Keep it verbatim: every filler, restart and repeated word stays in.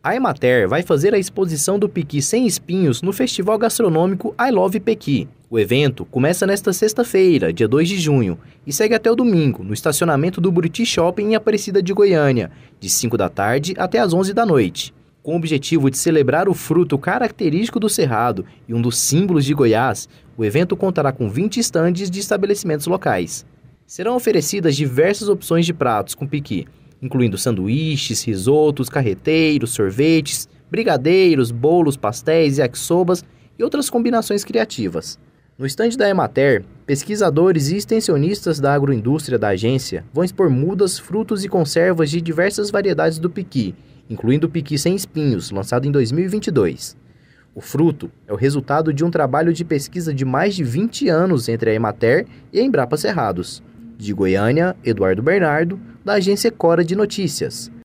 A Emater vai fazer a exposição do Piqui sem espinhos no Festival Gastronômico I Love Pequi. O evento começa nesta sexta-feira, dia dois de junho, e segue até o domingo, no estacionamento do Buriti Shopping em Aparecida de Goiânia, de cinco da tarde até as onze da noite. Com o objetivo de celebrar o fruto característico do Cerrado e um dos símbolos de Goiás, o evento contará com vinte estandes de estabelecimentos locais. Serão oferecidas diversas opções de pratos com piqui, incluindo sanduíches, risotos, carreteiros, sorvetes, brigadeiros, bolos, pastéis, yakisobas e outras combinações criativas. No estande da Emater, pesquisadores e extensionistas da agroindústria da agência vão expor mudas, frutos e conservas de diversas variedades do piqui, incluindo o piqui sem espinhos, lançado em dois mil e vinte e dois. O fruto é o resultado de um trabalho de pesquisa de mais de vinte anos entre a Emater e a Embrapa Cerrados. De Goiânia, Eduardo Bernardo, da agência Cora de Notícias.